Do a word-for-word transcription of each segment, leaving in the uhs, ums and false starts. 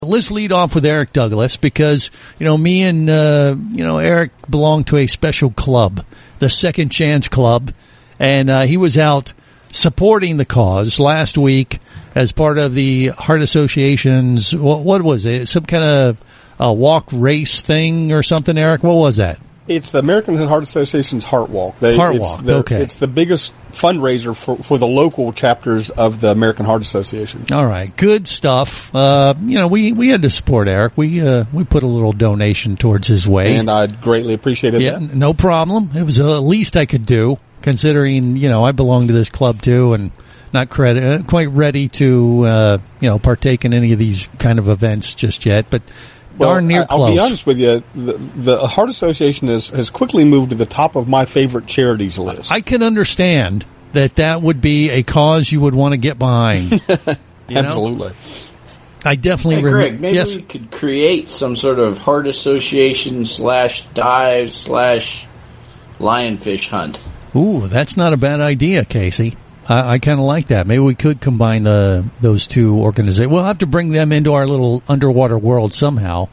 Let's lead off with Eric Douglas because, you know, me and, uh, you know, Eric belong to a special club, the Second Chance Club, and uh, he was out supporting the cause last week as part of the Heart Association's, what, what was it, some kind of uh, walk race thing or something, Eric? What was that? It's the American Heart Association's Heart Walk. They, Heart it's Walk, the, okay. It's the biggest fundraiser for, for the local chapters of the American Heart Association. All right, good stuff. Uh, you know, we, we had to support Eric. We uh, we put a little donation towards his way. And I greatly appreciated yeah, that. No problem. It was the least I could do, considering, you know, I belong to this club too and not credit, quite ready to, uh, you know, partake in any of these kind of events just yet, but darn near well, close. I'll be honest with you, the, the Heart Association has, has quickly moved to the top of my favorite charities list. I can understand that that would be a cause you would want to get behind. You Absolutely. know? I definitely hey, rem- Greg, maybe yes. we could create some sort of Heart Association slash dive slash lionfish hunt. Ooh, that's not a bad idea, Casey. I, I kind of like that. Maybe we could combine the those two organizations. We'll have to bring them into our little underwater world somehow.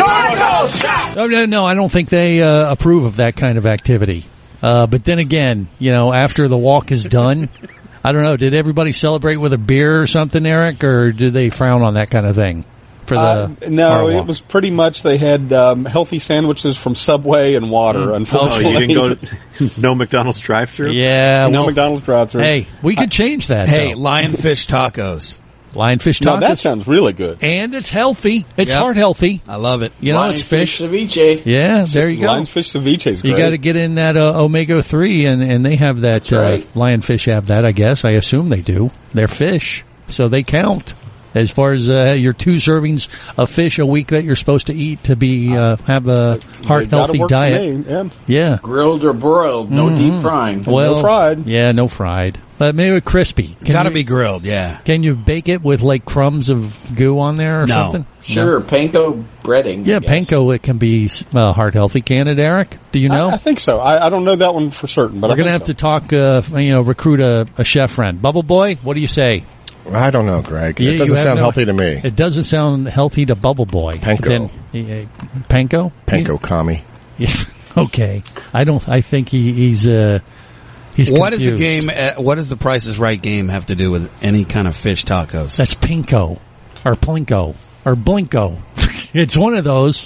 No, no, no. I don't think they uh, approve of that kind of activity. Uh, but then again, you know, after the walk is done, I don't know. Did everybody celebrate with a beer or something, Eric, or did they frown on that kind of thing? For the uh, no, it was pretty much they had um, healthy sandwiches from Subway and water. Mm. Unfortunately, oh, you didn't go to, no McDonald's drive-through. Yeah, no well, McDonald's drive-through. Hey, we could change that. Hey, though. lionfish tacos. Lionfish tacos. Now that sounds really good. And it's healthy. It's Yep. heart healthy. I love it. You know, Lionfish it's fish. ceviche. Yeah, there you go. Lionfish ceviche is great. You got to get in that uh, omega three, and and they have that. That's right. Uh, lionfish have that. I guess. I assume they do. They're fish, so they count as far as uh, your two servings of fish a week that you're supposed to eat to be uh, have a heart They gotta healthy work for diet. me, yeah. Yeah. Grilled or broiled, no Mm-hmm. deep frying. Well, No fried. Yeah, no fried. But maybe with crispy. Can Got to you- be grilled, yeah. Can you bake it with like crumbs of goo on there or No. something? Sure, panko breading. Yeah, I guess. panko, it can be uh, heart healthy. Can it, Eric? Do you know? I, I think so. I, I don't know that one for certain, but We're I going to think have so. to talk, uh, you know, recruit a, a chef friend. Bubble Boy, what do you say? I don't know, Greg. Yeah, It you doesn't have sound no- healthy to me. It doesn't sound healthy to Bubble Boy. Panko. Then, uh, panko? Panko kami. Yeah, okay. I don't, I think he, he's, uh, he's What is the confused. game? Uh, what does the Price is Right game have to do with any kind of fish tacos? That's Pinko. Or Plinko. Or Blinko. It's one of those.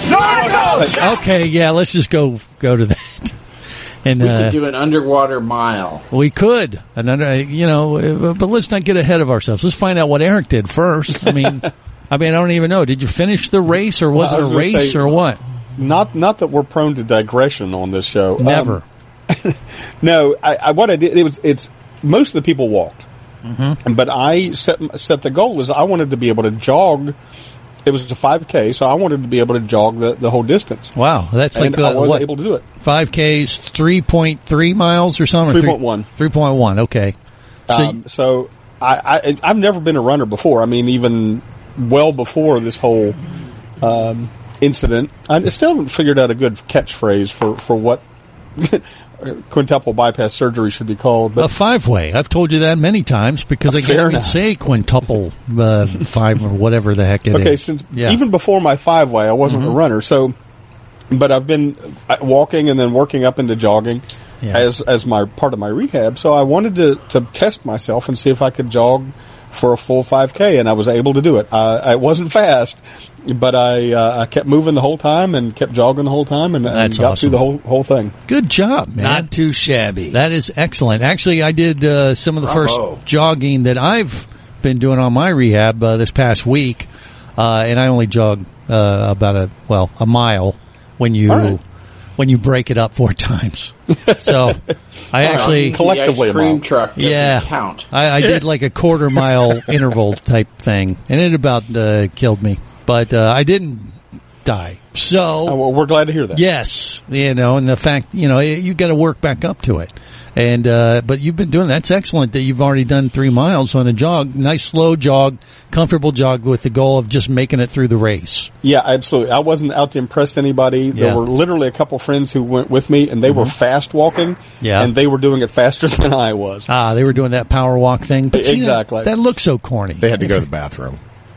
Okay, yeah, let's just go, go to that. And, We uh, could do an underwater mile. we could, another, you know, but let's not get ahead of ourselves. Let's find out what Eric did first. I mean, I mean, I don't even know. Did you finish the race, or was Well, I it was a gonna race, say- or what? Not not that we're prone to digression on this show. Um, Never. no, I, I, what I did it was it's most of the people walked, Mm-hmm. but I set set the goal is I wanted to be able to jog. It was a five K, so I wanted to be able to jog the, the whole distance. Wow, that's And like I uh, was what? able to do it. Five Ks, three point three miles or something. three point one. Three point one. Okay. So Um, so I, I I've never been a runner before. I mean, even well before this whole um, incident, I still haven't figured out a good catchphrase for for what quintuple bypass surgery should be called. a But five way. I've told you that many times because I Fair can't even enough. say quintuple uh, five or whatever the heck it is. okay, since Yeah. Mm-hmm. even before my five way, I wasn't a runner. So, but I've been uh, walking and then working up into jogging Yeah. as as my part of my rehab. So I wanted to to test myself and see if I could jog for a full five K, and I was able to do it. Uh, I wasn't fast, but I uh, I kept moving the whole time and kept jogging the whole time, and, and That's got awesome. through the whole whole thing. Good job, man. Not too shabby. That is excellent. Actually, I did uh, some of the Bravo. first jogging that I've been doing on my rehab uh, this past week, uh, and I only jog uh, about a well a mile when you All right. when you break it up four times. So I actually Collectively a the ice cream mile. truck doesn't yeah count. I, I did like a quarter mile interval type thing, and it about uh, killed me, but uh, I didn't die. So. Oh, well, we're glad to hear that. Yes, you know, and the fact, you know, you got to work back up to it. And, uh, but you've been doing, that's excellent that you've already done three miles on a jog. Nice slow jog, comfortable jog with the goal of just making it through the race. Yeah, absolutely. I wasn't out to impress anybody. There Yeah. were literally a couple friends who went with me, and they were fast walking. Yeah. And they were doing it faster than I was. Ah, they were doing that power walk thing. But see, Exactly. That, that looks so corny. They had to go to the bathroom.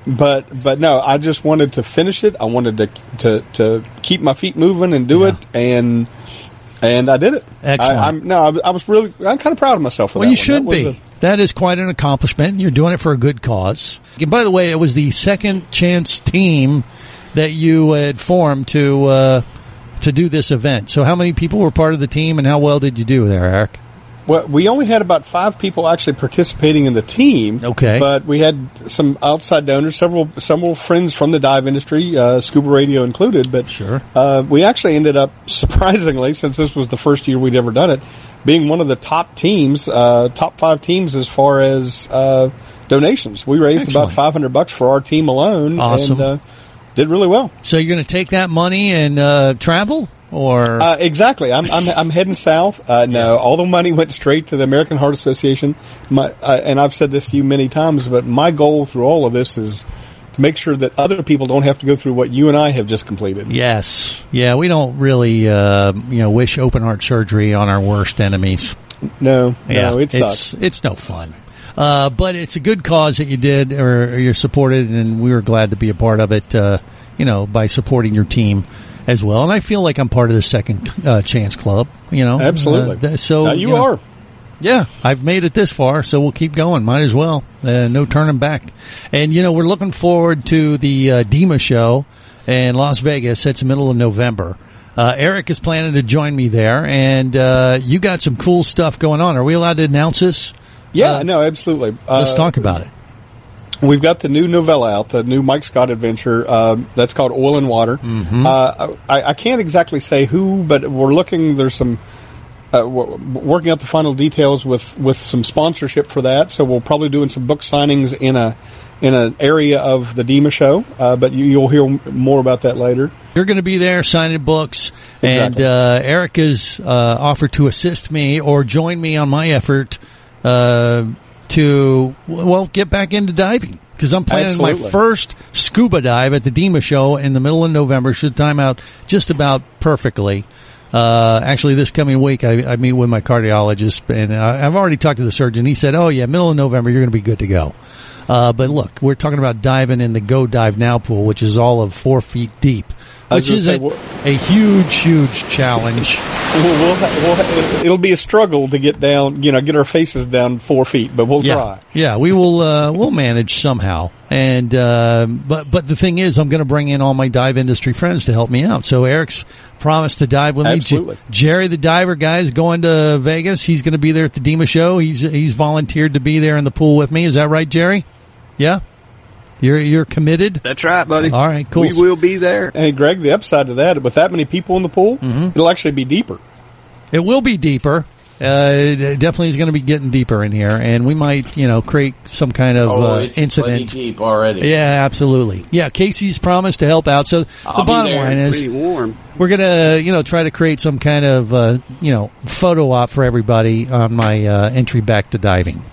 but but no, I just wanted to finish it. I wanted to to, to keep my feet moving and do Yeah. it, and and I did it. Excellent. I, I'm no, I, I was really I'm kind of proud of myself for Well, that. you one. should That was be. a- That is quite an accomplishment. You're doing it for a good cause. And by the way, it was the second chance team that you had formed to uh, to do this event. So how many people were part of the team, and how well did you do there, Eric? Well, we only had about five people actually participating in the team. Okay. But we had some outside donors, several several friends from the dive industry, uh, Scuba Radio included. But Sure. uh, we actually ended up, surprisingly, since this was the first year we'd ever done it, being one of the top teams, uh, top five teams as far as uh, donations. We raised Excellent. about five hundred bucks for our team alone. Awesome. And uh, did really well. So you're going to take that money and uh, travel, or Uh, exactly. I'm, I'm, I'm heading south. Uh, no, all the money went straight to the American Heart Association. My, uh, and I've said this to you many times, but my goal through all of this is to make sure that other people don't have to go through what you and I have just completed. yes, yeah, we don't really uh, you know wish open heart surgery on our worst enemies. No, Yeah, no, it sucks. it's it's no fun. Uh, but it's a good cause that you did, or, or you're supported, and we were glad to be a part of it. Uh, you know, by supporting your team as well. And I feel like I'm part of the Second uh, Chance Club. You know, Absolutely. Uh, th- so Now you, know, are. Yeah, I've made it this far, so we'll keep going. Might as well. Uh, no turning back. And, you know, we're looking forward to the uh, DEMA show in Las Vegas. It's the middle of November. Uh, Eric is planning to join me there, and uh, you got some cool stuff going on. Are we allowed to announce this? Yeah, Uh, no, absolutely. Let's Uh, talk about it. We've got the new novella out, the new Mike Scott adventure. Um, that's called Oil and Water. Mm-hmm. Uh, I, I can't exactly say who, but we're looking. There's some uh, we're working out the final details with, with some sponsorship for that. So we'll probably doing some book signings in a in an area of the DEMA show. Uh, but you, you'll hear more about that later. You're going to be there signing books, Exactly. and uh, Eric has uh, offered to assist me or join me on my effort uh, to, well, get back into diving. Because I'm planning my Absolutely. first scuba dive at the DEMA show in the middle of November. Should time out just about perfectly. Uh, actually, this coming week, I, I meet with my cardiologist, and I, I've already talked to the surgeon. He said, oh, yeah, middle of November, you're going to be good to go. Uh, but look, we're talking about diving in the Go Dive Now pool, which is all of four feet deep, I was which gonna is say, a, well- a huge, huge challenge. We'll, we'll, we'll, it'll be a struggle to get down, you know, get our faces down four feet, but we'll Yeah, try. yeah, we will. Uh, we'll manage somehow. And uh, but but the thing is, I'm going to bring in all my dive industry friends to help me out. So Eric's promised to dive with Absolutely. me. J- Jerry, the diver guy, is going to Vegas. He's going to be there at the DEMA show. He's he's volunteered to be there in the pool with me. Is that right, Jerry? Yeah, you're you're committed. That's right, buddy. All right, cool. We will be there. Hey, Greg, the upside to that, with that many people in the pool, Mm-hmm. it'll actually be deeper. It will be deeper. Uh, it definitely is going to be getting deeper in here, and we might, you know, create some kind of Oh, uh, it's plenty incident. deep already. Yeah, absolutely. Yeah, Casey's promised to help out. So I'll the be bottom there. line is, Pretty warm. we're gonna, you know, try to create some kind of, uh, you know, photo op for everybody on my uh, entry back to diving.